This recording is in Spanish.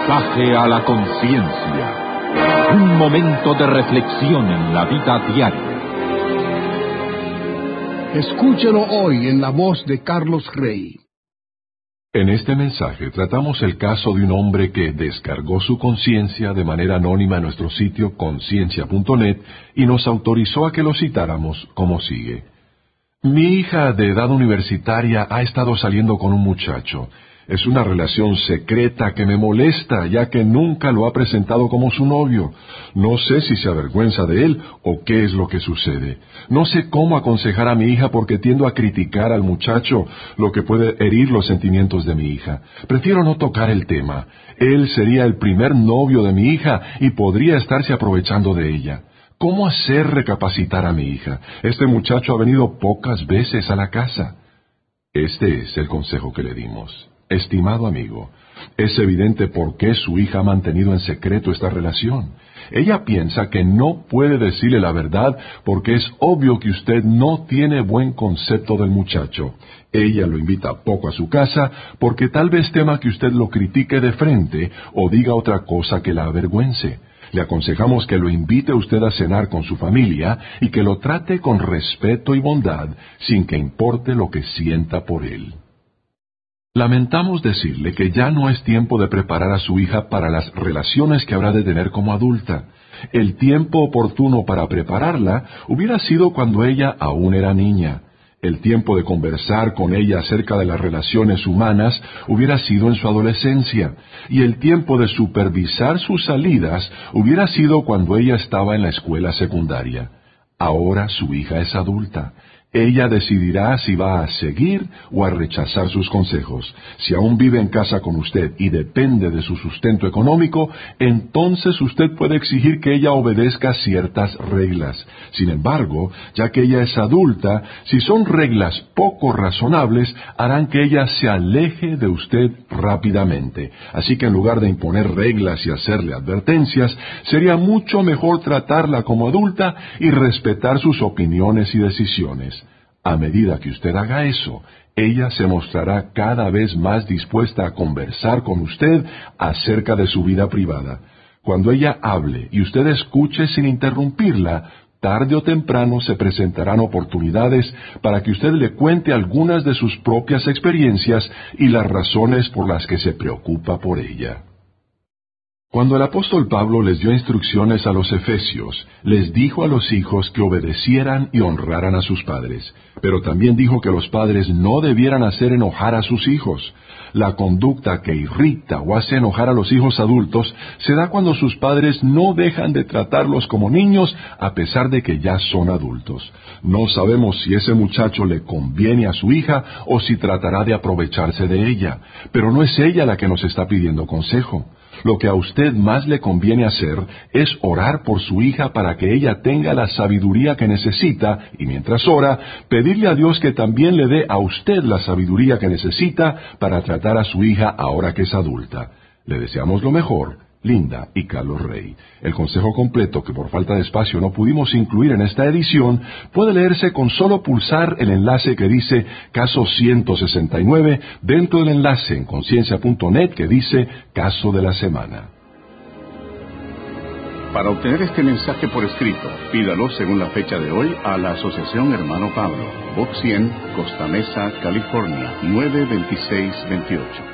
Mensaje a la conciencia. Un momento de reflexión en la vida diaria. Escúchelo hoy en la voz de Carlos Rey. En este mensaje tratamos el caso de un hombre que descargó su conciencia de manera anónima en nuestro sitio conciencia.net y nos autorizó a que lo citáramos como sigue. Mi hija de edad universitaria ha estado saliendo con un muchacho. Es una relación secreta que me molesta, ya que nunca lo ha presentado como su novio. No sé si se avergüenza de él o qué es lo que sucede. No sé cómo aconsejar a mi hija porque tiendo a criticar al muchacho, lo que puede herir los sentimientos de mi hija. Prefiero no tocar el tema. Él sería el primer novio de mi hija y podría estarse aprovechando de ella. ¿Cómo hacer recapacitar a mi hija? Este muchacho ha venido pocas veces a la casa. Este es el consejo que le dimos. Estimado amigo, es evidente por qué su hija ha mantenido en secreto esta relación. Ella piensa que no puede decirle la verdad porque es obvio que usted no tiene buen concepto del muchacho. Ella lo invita poco a su casa porque tal vez tema que usted lo critique de frente o diga otra cosa que la avergüence. Le aconsejamos que lo invite usted a cenar con su familia y que lo trate con respeto y bondad sin que importe lo que sienta por él. Lamentamos decirle que ya no es tiempo de preparar a su hija para las relaciones que habrá de tener como adulta. El tiempo oportuno para prepararla hubiera sido cuando ella aún era niña. El tiempo de conversar con ella acerca de las relaciones humanas hubiera sido en su adolescencia, y el tiempo de supervisar sus salidas hubiera sido cuando ella estaba en la escuela secundaria. Ahora su hija es adulta. Ella decidirá si va a seguir o a rechazar sus consejos. Si aún vive en casa con usted y depende de su sustento económico, entonces usted puede exigir que ella obedezca ciertas reglas. Sin embargo, ya que ella es adulta, si son reglas poco razonables, harán que ella se aleje de usted rápidamente. Así que en lugar de imponer reglas y hacerle advertencias, sería mucho mejor tratarla como adulta y respetar sus opiniones y decisiones. A medida que usted haga eso, ella se mostrará cada vez más dispuesta a conversar con usted acerca de su vida privada. Cuando ella hable y usted escuche sin interrumpirla, tarde o temprano se presentarán oportunidades para que usted le cuente algunas de sus propias experiencias y las razones por las que se preocupa por ella. Cuando el apóstol Pablo les dio instrucciones a los efesios, les dijo a los hijos que obedecieran y honraran a sus padres, pero también dijo que los padres no debieran hacer enojar a sus hijos. La conducta que irrita o hace enojar a los hijos adultos se da cuando sus padres no dejan de tratarlos como niños a pesar de que ya son adultos. No sabemos si ese muchacho le conviene a su hija o si tratará de aprovecharse de ella, pero no es ella la que nos está pidiendo consejo. Lo que a usted más le conviene hacer es orar por su hija para que ella tenga la sabiduría que necesita y mientras ora, pedirle a Dios que también le dé a usted la sabiduría que necesita para tratar a su hija ahora que es adulta. Le deseamos lo mejor, Linda y Carlos Rey. El consejo completo, que por falta de espacio no pudimos incluir en esta edición, puede leerse con solo pulsar el enlace que dice Caso 169 dentro del enlace en conciencia.net que dice Caso de la Semana. Para obtener este mensaje por escrito, pídalo según la fecha de hoy a la Asociación Hermano Pablo, Box 100, Costa Mesa, California, 92628.